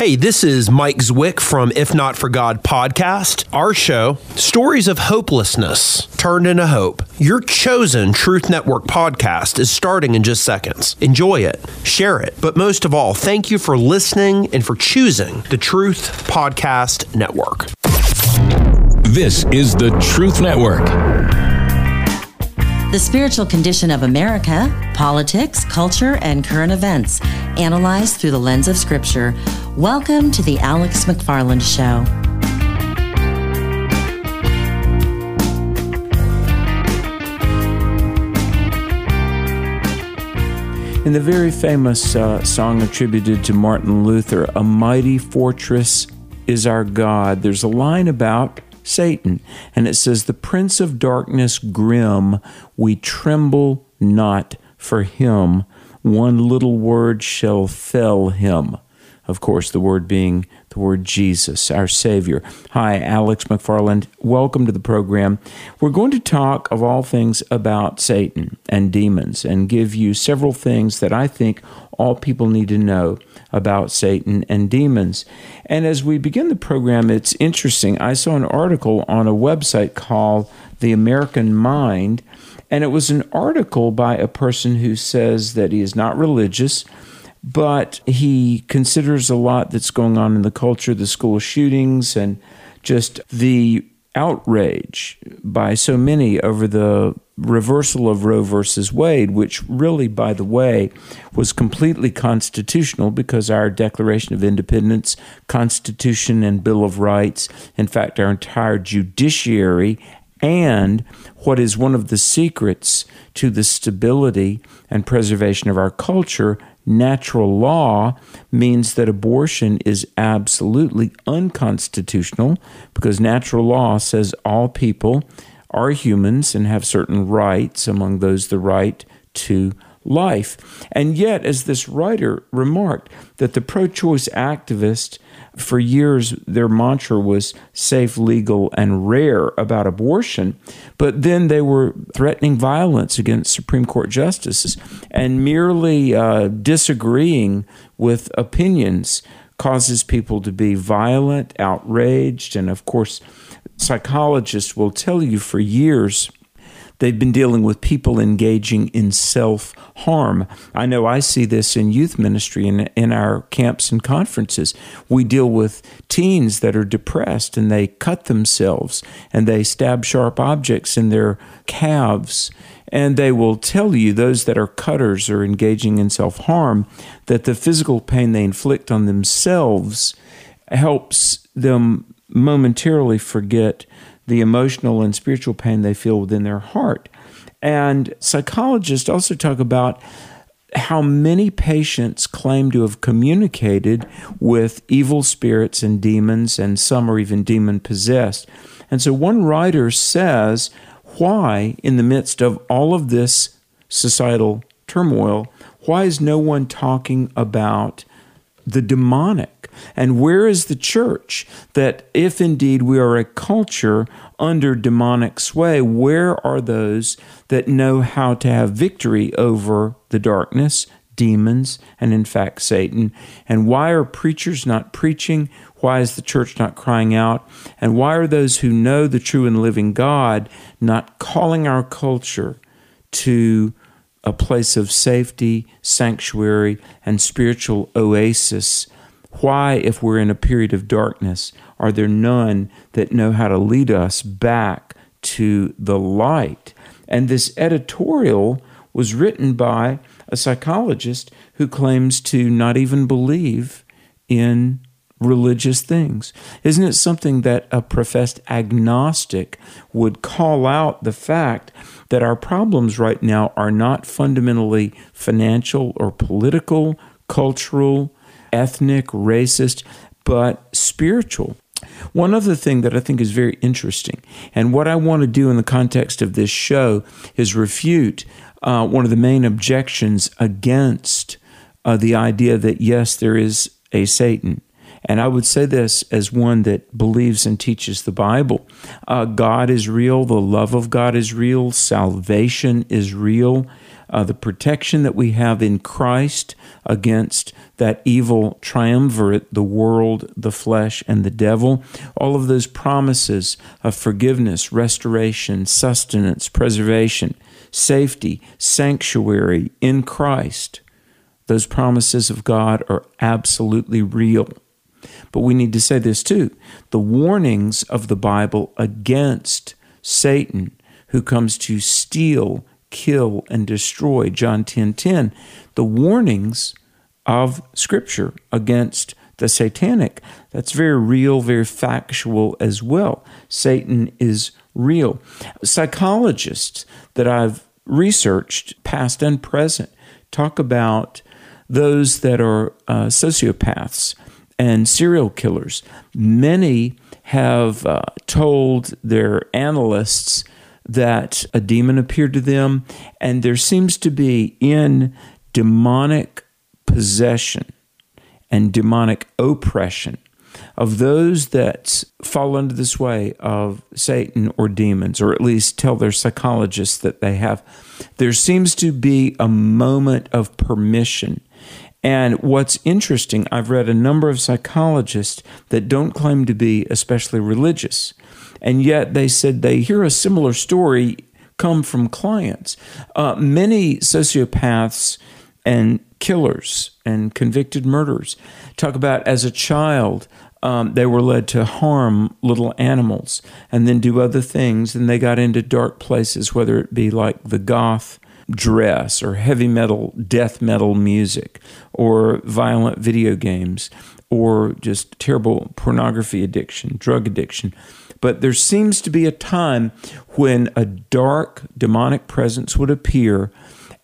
Hey, this is Mike Zwick from If Not For God podcast. Our show, Stories of Hopelessness Turned into Hope. Your chosen Truth Network podcast is starting in just seconds. Enjoy it, share it, but most of all, thank you for listening and for choosing the Truth Podcast Network. This is the Truth Network. The spiritual condition of America, politics, culture, and current events, analyzed through the lens of Scripture. Welcome to the Alex McFarland Show. In the very famous song attributed to Martin Luther, "A Mighty Fortress is Our God," there's a line about Satan, and it says, "The prince of darkness grim, we tremble not for him. One little word shall fell him." Of course, the word being the word Jesus, our Savior. Hi, Alex McFarland. Welcome to the program. We're going to talk, of all things, about Satan and demons and give you several things that I think all people need to know about Satan and demons. And as we begin the program, it's interesting. I saw an article on a website called The American Mind, and it was an article by a person who says that he is not religious, but he considers a lot that's going on in the culture, the school shootings, and just the outrage by so many over the reversal of Roe versus Wade, which really, by the way, was completely constitutional because our Declaration of Independence, Constitution, and Bill of Rights, in fact, our entire judiciary, and what is one of the secrets to the stability and preservation of our culture, natural law, means that abortion is absolutely unconstitutional because natural law says all people are humans and have certain rights, among those the right to life. And yet, as this writer remarked, that the pro-choice activists, for years, their mantra was safe, legal, and rare about abortion, but then they were threatening violence against Supreme Court justices, and merely disagreeing with opinions causes people to be violent, outraged, and of course, psychologists will tell you for years they've been dealing with people engaging in self-harm. I know I see this in youth ministry in our camps and conferences. We deal with teens that are depressed and they cut themselves and they stab sharp objects in their calves. And they will tell you, those that are cutters or engaging in self-harm, that the physical pain they inflict on themselves helps them momentarily forget the emotional and spiritual pain they feel within their heart. And psychologists also talk about how many patients claim to have communicated with evil spirits and demons, and some are even demon-possessed. And so one writer says, why, in the midst of all of this societal turmoil, why is no one talking about the demonic? And where is the church that, if indeed we are a culture under demonic sway, where are those that know how to have victory over the darkness, demons, and in fact Satan? And why are preachers not preaching? Why is the church not crying out? And why are those who know the true and living God not calling our culture to a place of safety, sanctuary, and spiritual oasis? Why, if we're in a period of darkness, are there none that know how to lead us back to the light? And this editorial was written by a psychologist who claims to not even believe in religious things. Isn't it something that a professed agnostic would call out the fact that our problems right now are not fundamentally financial or political, cultural, ethnic, racist, but spiritual? One other thing that I think is very interesting, and what I want to do in the context of this show is refute one of the main objections against the idea that, yes, there is a Satan. And I would say this as one that believes and teaches the Bible. God is real. The love of God is real. Salvation is real. the protection that we have in Christ against that evil triumvirate, the world, the flesh, and the devil. All of those promises of forgiveness, restoration, sustenance, preservation, safety, sanctuary in Christ. Those promises of God are absolutely real. But we need to say this too. The warnings of the Bible against Satan, who comes to steal, kill, and destroy, John 10:10, the warnings of Scripture against the satanic, that's very real, very factual as well. Satan is real. Psychologists that I've researched, past and present, talk about those that are sociopaths and serial killers. Many have told their analysts that a demon appeared to them, and there seems to be in demonic possession and demonic oppression of those that fall under the sway of Satan or demons, or at least tell their psychologists that they have. There seems to be a moment of permission. And what's interesting, I've read a number of psychologists that don't claim to be especially religious, and yet they said they hear a similar story come from clients. Many sociopaths and killers and convicted murderers talk about as a child, they were led to harm little animals and then do other things, and they got into dark places, whether it be like the goth dress or heavy metal, death metal music, or violent video games, or just terrible pornography addiction, drug addiction. But there seems to be a time when a dark demonic presence would appear,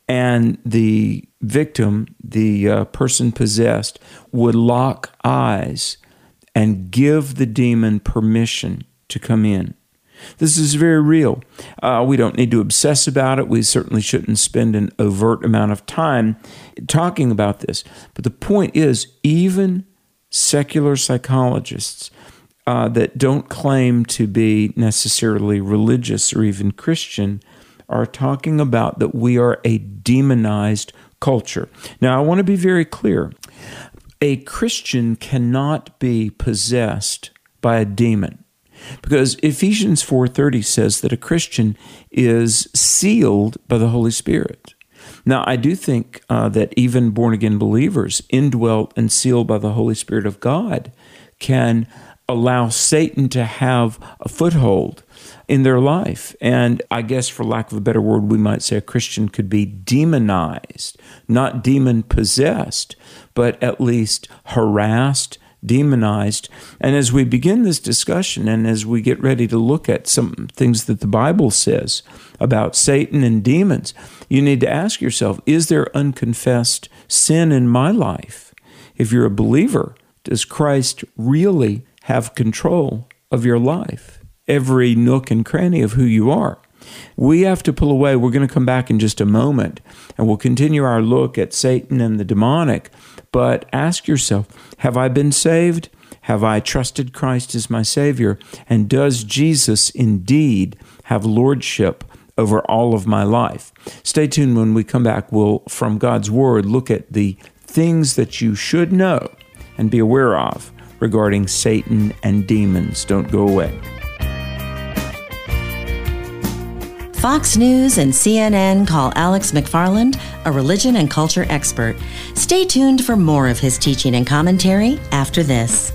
and the victim, the person possessed, would lock eyes and give the demon permission to come in. This is very real. We don't need to obsess about it. We certainly shouldn't spend an overt amount of time talking about this. But the point is, even secular psychologists that don't claim to be necessarily religious or even Christian are talking about that we are a demonized culture. Now, I want to be very clear. A Christian cannot be possessed by a demon, because Ephesians 4:30 says that a Christian is sealed by the Holy Spirit. Now, I do think that even born-again believers, indwelt and sealed by the Holy Spirit of God, can allow Satan to have a foothold in their life. And I guess, for lack of a better word, we might say a Christian could be demonized, not demon-possessed, but at least harassed, demonized. And as we begin this discussion, and as we get ready to look at some things that the Bible says about Satan and demons, you need to ask yourself, is there unconfessed sin in my life? If you're a believer, does Christ really have control of your life, every nook and cranny of who you are? We have to pull away. We're going to come back in just a moment, and we'll continue our look at Satan and the demonic. But ask yourself, have I been saved? Have I trusted Christ as my Savior? And does Jesus indeed have lordship over all of my life? Stay tuned. When we come back, we'll, from God's Word, look at the things that you should know and be aware of regarding Satan and demons. Don't go away. Fox News and CNN call Alex McFarland a religion and culture expert. Stay tuned for more of his teaching and commentary after this.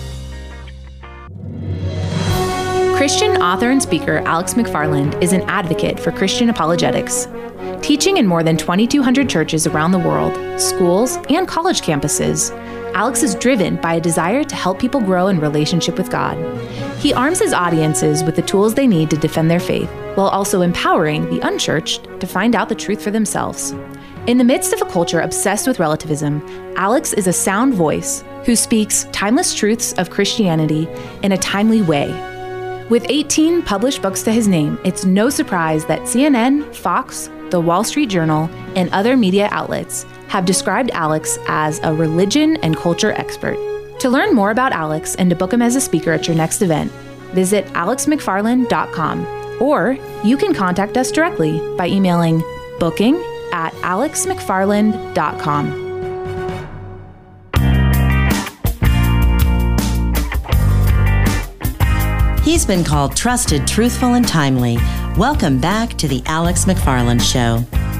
Christian author and speaker Alex McFarland is an advocate for Christian apologetics. Teaching in more than 2,200 churches around the world, schools, and college campuses, Alex is driven by a desire to help people grow in relationship with God. He arms his audiences with the tools they need to defend their faith, while also empowering the unchurched to find out the truth for themselves. In the midst of a culture obsessed with relativism, Alex is a sound voice who speaks timeless truths of Christianity in a timely way. With 18 published books to his name, it's no surprise that CNN, Fox, The Wall Street Journal, and other media outlets have described Alex as a religion and culture expert. To learn more about Alex and to book him as a speaker at your next event, visit alexmcfarland.com, or you can contact us directly by emailing booking at alexmcfarland.com. He's been called trusted, truthful, and timely. Welcome back to the Alex McFarland Show.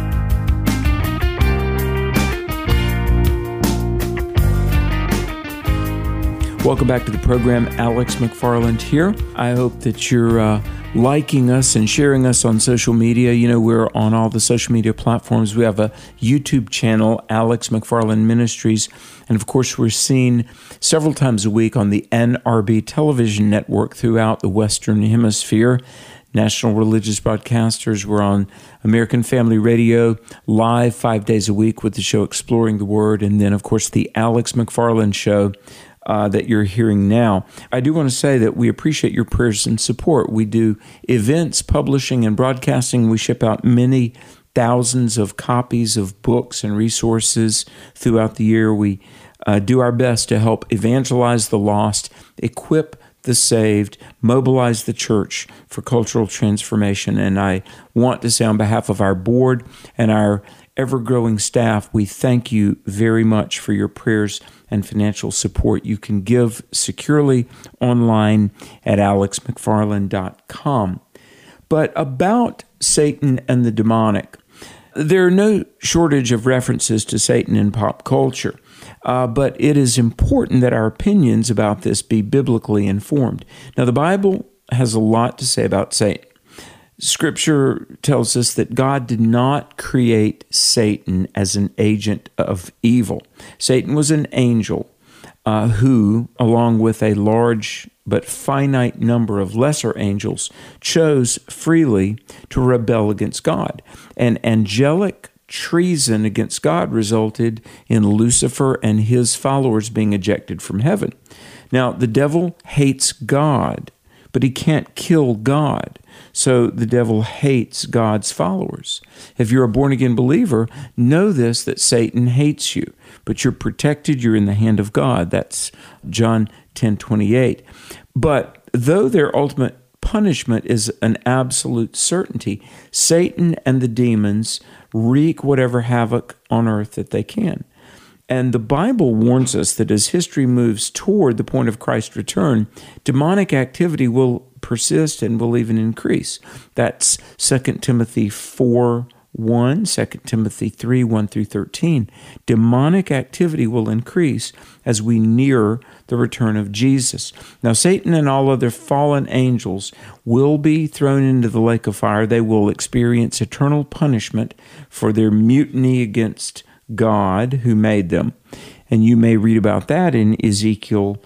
Welcome back to the program. Alex McFarland here. I hope that you're liking us and sharing us on social media. You know, we're on all the social media platforms. We have a YouTube channel, Alex McFarland Ministries. And of course, we're seen several times a week on the NRB television network throughout the Western Hemisphere. National Religious Broadcasters. We're on American Family Radio live 5 days a week with the show Exploring the Word. And then, of course, the Alex McFarland Show that you're hearing now. I do want to say that we appreciate your prayers and support. We do events, publishing, and broadcasting. We ship out many thousands of copies of books and resources throughout the year. We do our best to help evangelize the lost, equip the saved, mobilize the church for cultural transformation. And I want to say on behalf of our board and our ever-growing staff, we thank you very much for your prayers and financial support. You can give securely online at alexmcfarland.com. But about Satan and the demonic, there are no shortage of references to Satan in pop culture, but it is important that our opinions about this be biblically informed. Now, the Bible has a lot to say about Satan. Scripture tells us that God did not create Satan as an agent of evil. Satan was an angel who, along with a large but finite number of lesser angels, chose freely to rebel against God. And angelic treason against God resulted in Lucifer and his followers being ejected from heaven. Now, the devil hates God, but he can't kill God. So the devil hates God's followers. If you're a born-again believer, know this, that Satan hates you, but you're protected, you're in the hand of God. That's John 10:28. But though their ultimate punishment is an absolute certainty, Satan and the demons wreak whatever havoc on earth that they can. And the Bible warns us that as history moves toward the point of Christ's return, demonic activity will persist and will even increase. That's 2 Timothy 4:1, 2 Timothy 3:1 through 13. Demonic activity will increase as we near the return of Jesus. Now, Satan and all other fallen angels will be thrown into the lake of fire. They will experience eternal punishment for their mutiny against God who made them. And you may read about that in Ezekiel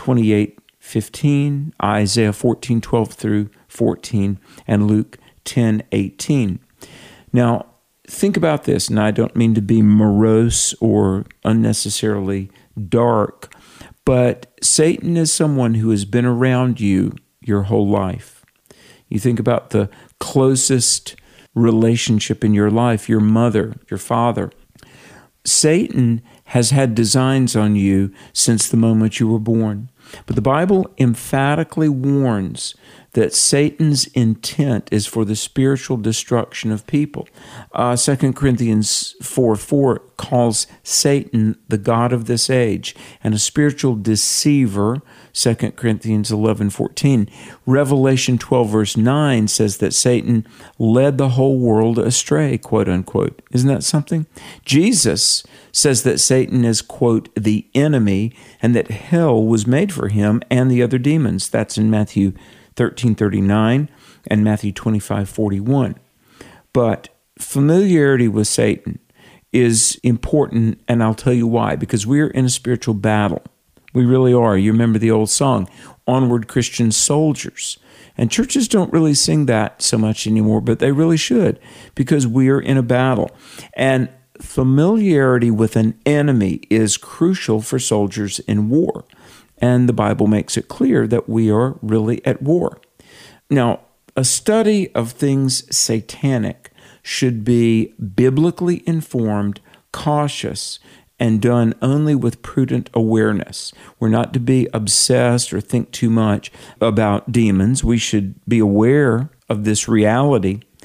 28:15, Isaiah 14:12 through 14, and Luke 10:18. Now, think about this, and I don't mean to be morose or unnecessarily dark, but Satan is someone who has been around you your whole life. You think about the closest relationship in your life, your mother, your father. Satan has had designs on you since the moment you were born. But the Bible emphatically warns that Satan's intent is for the spiritual destruction of people. 2 Corinthians 4:4 calls Satan the god of this age and a spiritual deceiver, 2 Corinthians 11:14. Revelation 12 verse 9 says that Satan led the whole world astray, quote unquote. Isn't that something? Jesus says that Satan is, quote, the enemy, and that hell was made for him and the other demons. That's in Matthew 13:39 and Matthew 25:41. But familiarity with Satan is important, and I'll tell you why. Because we're in a spiritual battle. We really are. You remember the old song, Onward Christian Soldiers. And churches don't really sing that so much anymore, but they really should, because we are in a battle. And familiarity with an enemy is crucial for soldiers in war. And the Bible makes it clear that we are really at war. Now, a study of things satanic should be biblically informed, cautious, and done only with prudent awareness. We're not to be obsessed or think too much about demons. We should be aware of this reality,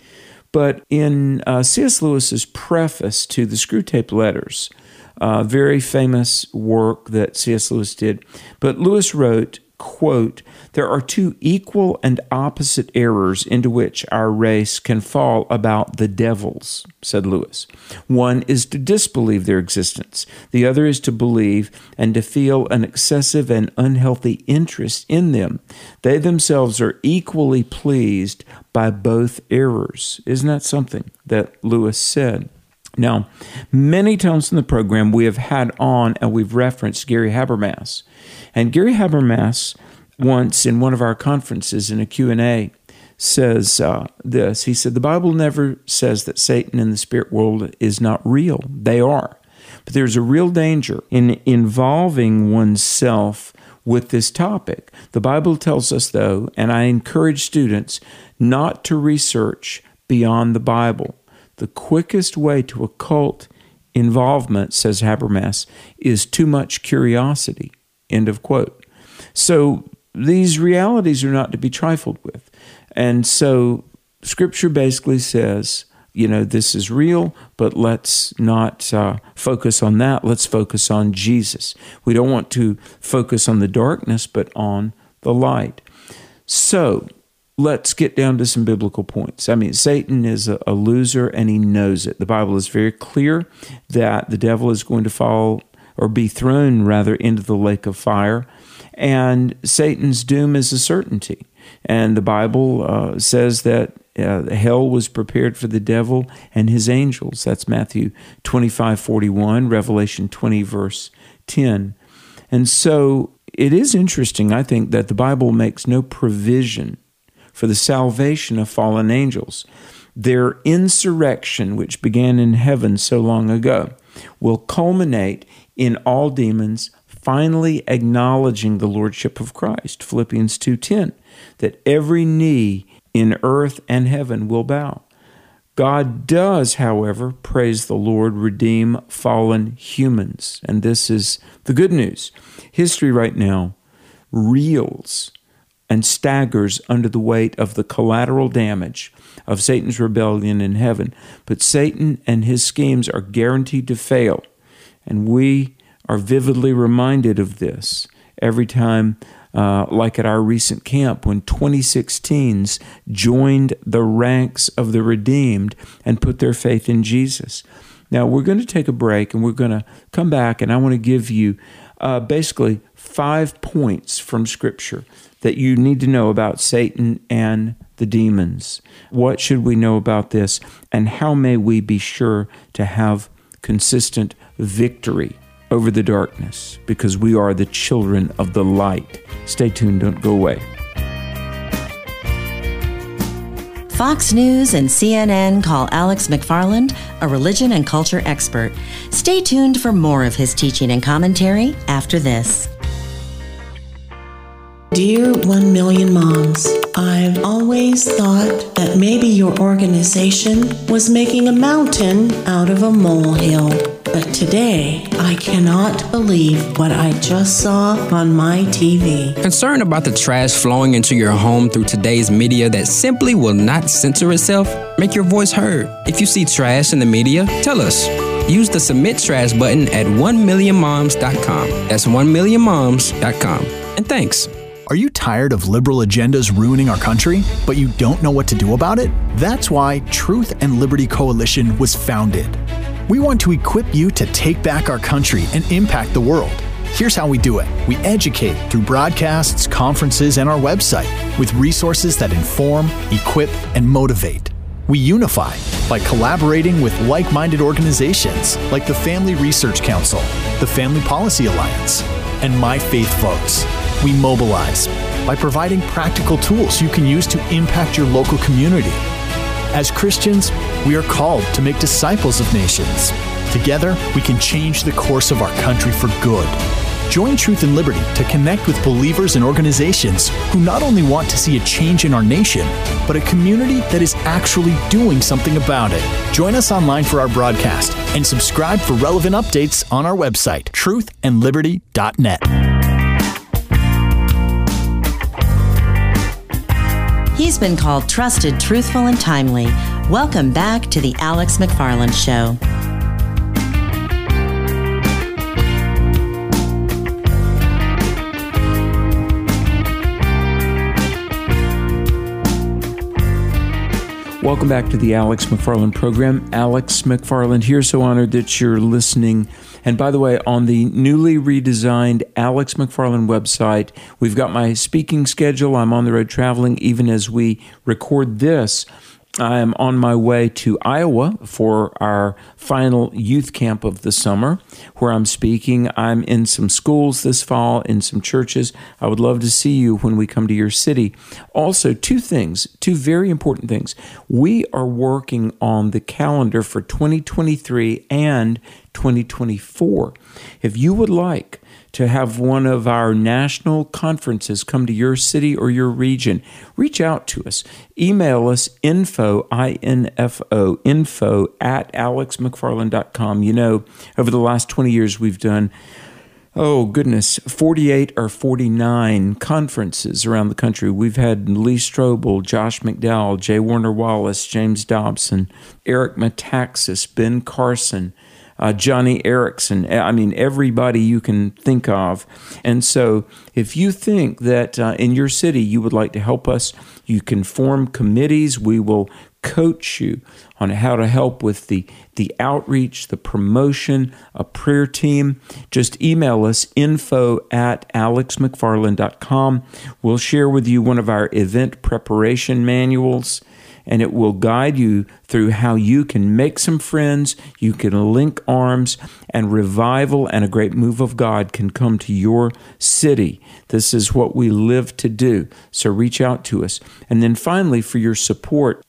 But in C.S. Lewis's preface to the Screwtape Letters, very famous work that C.S. Lewis did, but Lewis wrote, quote, "There are two equal and opposite errors into which our race can fall about the devils," said Lewis. "One is to disbelieve their existence. The other is to believe and to feel an excessive and unhealthy interest in them. They themselves are equally pleased by both errors." Isn't that something that Lewis said? Now, many times in the program we have had on and we've referenced Gary Habermas. And Gary Habermas once in one of our conferences in a Q&A says this. He said, "The Bible never says that Satan and the spirit world is not real. They are. But there's a real danger in involving oneself with this topic. The Bible tells us, though, and I encourage students not to research beyond the Bible. The quickest way to occult involvement," says Habermas, "is too much curiosity." End of quote. So these realities are not to be trifled with. And so Scripture basically says, this is real, but let's not focus on that. Let's focus on Jesus. We don't want to focus on the darkness, but on the light. So let's get down to some biblical points. Satan is a loser, and he knows it. The Bible is very clear that the devil is going to fall, or be thrown, rather, into the lake of fire. And Satan's doom is a certainty. And the Bible says that hell was prepared for the devil and his angels. That's Matthew 25:41, Revelation 20, verse 10. And so it is interesting, I think, that the Bible makes no provision for the salvation of fallen angels. Their insurrection, which began in heaven so long ago, will culminate in all demons finally acknowledging the lordship of Christ. Philippians 2:10, that every knee in earth and heaven will bow. God does, however, praise the Lord, redeem fallen humans. And this is the good news. History right now reels and staggers under the weight of the collateral damage of Satan's rebellion in heaven. But Satan and his schemes are guaranteed to fail. And we are vividly reminded of this every time, like at our recent camp, when 26 teens joined the ranks of the redeemed and put their faith in Jesus. Now, we're going to take a break, and we're going to come back, and I want to give you basically 5 points from Scripture that you need to know about Satan and the demons. What should we know about this, and how may we be sure to have consistent victory over the darkness, because we are the children of the light. Stay tuned, don't go away. Fox News and CNN call Alex McFarland a religion and culture expert. Stay tuned for more of his teaching and commentary after this. Dear 1 Million Moms, I've always thought that maybe your organization was making a mountain out of a molehill. But today, I cannot believe what I just saw on my TV. Concerned about the trash flowing into your home through today's media that simply will not censor itself? Make your voice heard. If you see trash in the media, tell us. Use the Submit Trash button at 1millionmoms.com. That's 1millionmoms.com. And thanks. Are you tired of liberal agendas ruining our country, but you don't know what to do about it? That's why Truth and Liberty Coalition was founded. We want to equip you to take back our country and impact the world. Here's how we do it. We educate through broadcasts, conferences, and our website with resources that inform, equip, and motivate. We unify by collaborating with like-minded organizations like the Family Research Council, the Family Policy Alliance, and My Faith Votes. We mobilize by providing practical tools you can use to impact your local community. As Christians, we are called to make disciples of nations. Together, we can change the course of our country for good. Join Truth and Liberty to connect with believers and organizations who not only want to see a change in our nation, but a community that is actually doing something about it. Join us online for our broadcast and subscribe for relevant updates on our website, truthandliberty.net. He's been called trusted, truthful, and timely. Welcome back to the Alex McFarland Show. Welcome back to the Alex McFarland program. Alex McFarland here. So honored that you're listening. And by the way, on the newly redesigned Alex McFarland website, we've got my speaking schedule. I'm on the road traveling even as we record this. I am on my way to Iowa for our final youth camp of the summer, where I'm speaking. I'm in some schools this fall, in some churches. I would love to see you when we come to your city. Also, two very important things. We are working on the calendar for 2023 and 2024. If you would like to have one of our national conferences come to your city or your region, reach out to us. Email us info at alexmcfarland.com. You know, over the last 20 years, we've done 48 or 49 conferences around the country. We've had Lee Strobel, Josh McDowell, J. Warner Wallace, James Dobson, Eric Metaxas, Ben Carson, Johnny Erickson. I mean, everybody you can think of. And so if you think that in your city you would like to help us, you can form committees. We will coach you on how to help with the outreach, the promotion, a prayer team. Just email us info at alexmcfarland.com. We'll share with you one of our event preparation manuals, and it will guide you through how you can make some friends, you can link arms, and revival and a great move of God can come to your city. This is what we live to do. So reach out to us. And then finally, for your support,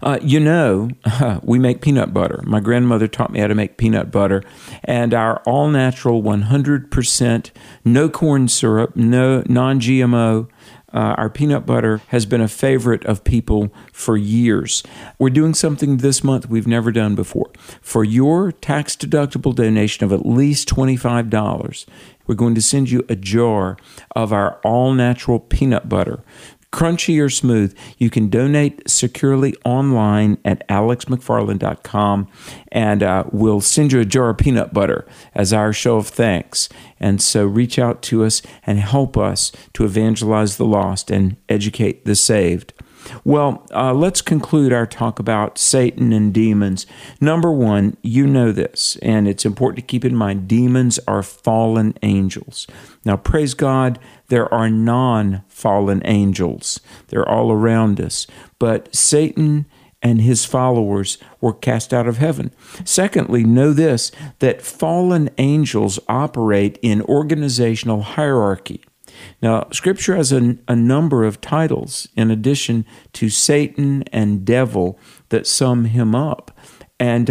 we make peanut butter. My grandmother taught me how to make peanut butter, and our all-natural, 100%, no corn syrup, no non-GMO, our peanut butter has been a favorite of people for years. We're doing something this month we've never done before. For your tax-deductible donation of at least $25, we're going to send you a jar of our all-natural peanut butter. Crunchy or smooth, you can donate securely online at alexmcfarland.com, and we'll send you a jar of peanut butter as our show of thanks. And so reach out to us and help us to evangelize the lost and educate the saved. Well, let's conclude our talk about Satan and demons. Number one, you know this, and it's important to keep in mind, demons are fallen angels. Now, praise God, there are non-fallen angels. They're all around us. But Satan and his followers were cast out of heaven. Secondly, know this, that fallen angels operate in organizational hierarchy. Now, Scripture has a number of titles in addition to Satan and devil that sum him up. And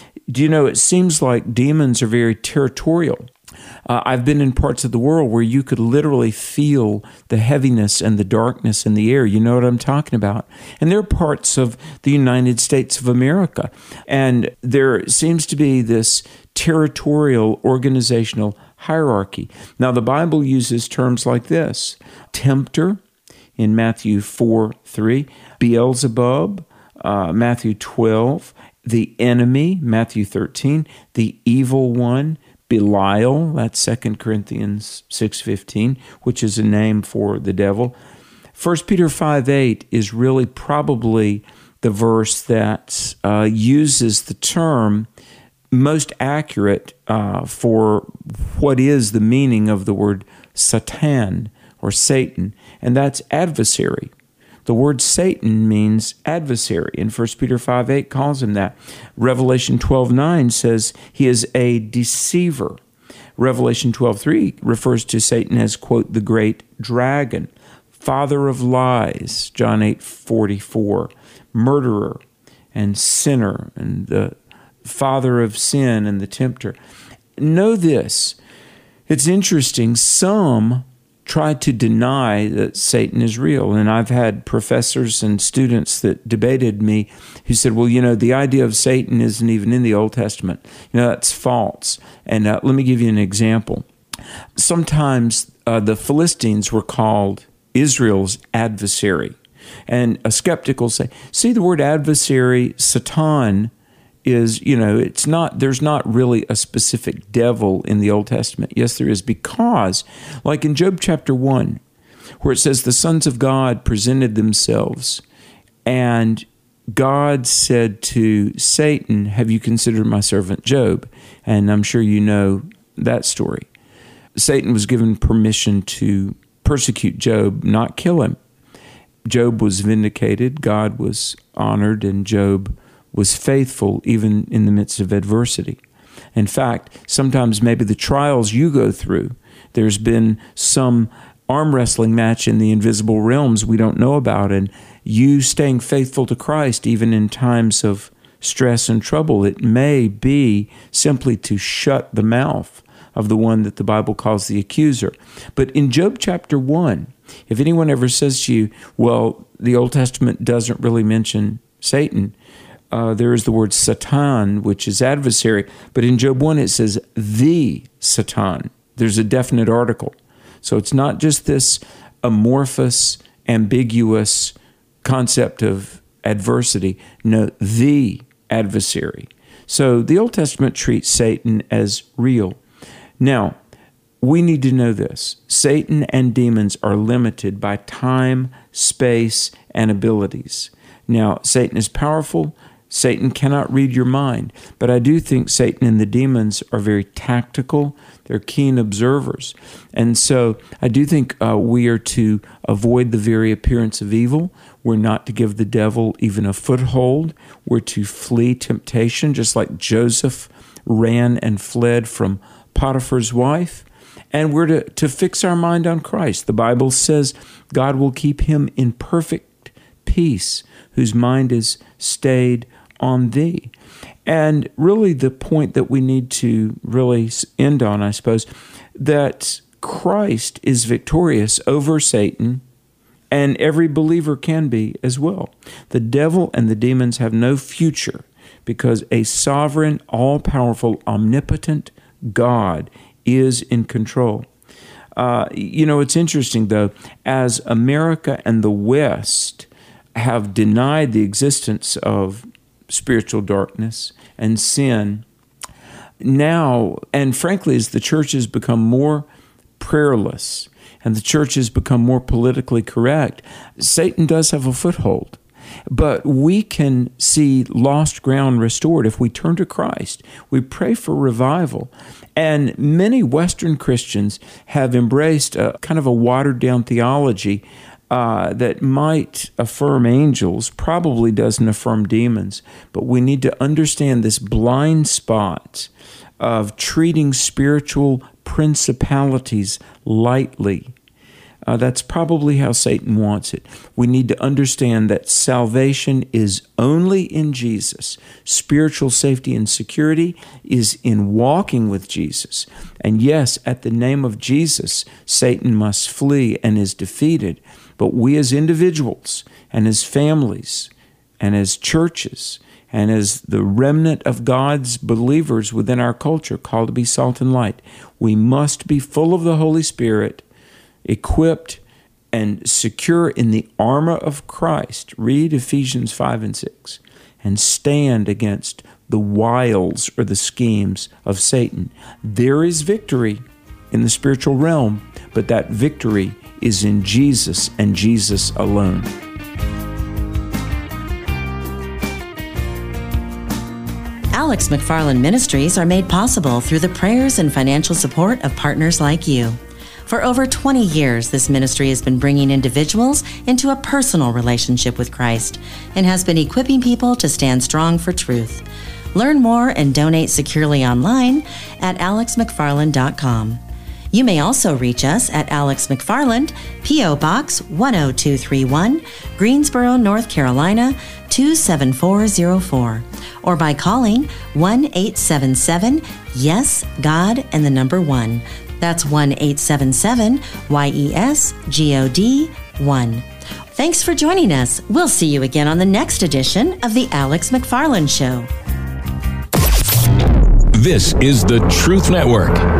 it seems like demons are very territorial. I've been in parts of the world where you could literally feel the heaviness and the darkness in the air. You know what I'm talking about? And there are parts of the United States of America, and there seems to be this territorial organizational hierarchy. Now, the Bible uses terms like this: tempter in Matthew 4:3, Beelzebub, Matthew 12, the enemy, Matthew 13, the evil one, Belial, that's 2 Corinthians 6:15, which is a name for the devil. 1 Peter 5:8 is really probably the verse that uses the term most accurate for what is the meaning of the word Satan or Satan, and that's adversary. The word Satan means adversary, and 1 Peter 5:8 calls him that. Revelation 12:9 says he is a deceiver. Revelation 12:3 refers to Satan as, quote, the great dragon, father of lies, John 8:44, murderer and sinner, and the father of sin and the tempter. Know this, it's interesting, some try to deny that Satan is real. And I've had professors and students that debated me who said, well, the idea of Satan isn't even in the Old Testament. That's false. And let me give you an example. Sometimes the Philistines were called Israel's adversary. And a skeptic will say, see, the word adversary, Satan, is, there's not really a specific devil in the Old Testament. Yes, there is, because, like in Job chapter 1, where it says the sons of God presented themselves, and God said to Satan, have you considered my servant Job? And I'm sure you know that story. Satan was given permission to persecute Job, not kill him. Job was vindicated, God was honored, and Job was faithful even in the midst of adversity. In fact, sometimes maybe the trials you go through, there's been some arm wrestling match in the invisible realms we don't know about, and you staying faithful to Christ even in times of stress and trouble, it may be simply to shut the mouth of the one that the Bible calls the accuser. But in Job chapter 1, if anyone ever says to you, well, the Old Testament doesn't really mention Satan, there is the word Satan, which is adversary. But in Job 1, it says the Satan. There's a definite article. So it's not just this amorphous, ambiguous concept of adversity. No, the adversary. So the Old Testament treats Satan as real. Now, we need to know this. Satan and demons are limited by time, space, and abilities. Now, Satan is powerful. Satan cannot read your mind. But I do think Satan and the demons are very tactical. They're keen observers. And so I do think we are to avoid the very appearance of evil. We're not to give the devil even a foothold. We're to flee temptation, just like Joseph ran and fled from Potiphar's wife. And we're to fix our mind on Christ. The Bible says God will keep him in perfect peace, whose mind is stayed on thee. And really the point that we need to really end on, I suppose, that Christ is victorious over Satan, and every believer can be as well. The devil and the demons have no future because a sovereign, all-powerful, omnipotent God is in control. It's interesting, though, as America and the West have denied the existence of spiritual darkness and sin, now, and frankly, as the church has become more prayerless and the church has become more politically correct, Satan does have a foothold. But we can see lost ground restored if we turn to Christ. We pray for revival. And many Western Christians have embraced a kind of a watered-down theology that might affirm angels, probably doesn't affirm demons. But we need to understand this blind spot of treating spiritual principalities lightly. That's probably how Satan wants it. We need to understand that salvation is only in Jesus. Spiritual safety and security is in walking with Jesus. And yes, at the name of Jesus, Satan must flee and is defeated. But we as individuals and as families and as churches and as the remnant of God's believers within our culture called to be salt and light, we must be full of the Holy Spirit, equipped and secure in the armor of Christ. Read Ephesians 5 and 6. And stand against the wiles or the schemes of Satan. There is victory in the spiritual realm, but that victory is in Jesus and Jesus alone. Alex McFarland Ministries are made possible through the prayers and financial support of partners like you. For over 20 years, this ministry has been bringing individuals into a personal relationship with Christ and has been equipping people to stand strong for truth. Learn more and donate securely online at alexmcfarland.com. You may also reach us at Alex McFarland, P.O. Box 10231, Greensboro, North Carolina 27404, or by calling 1-877-YES-GOD and the number 1. That's 1-877-YES-GOD-1. Thanks for joining us. We'll see you again on the next edition of The Alex McFarland Show. This is the Truth Network.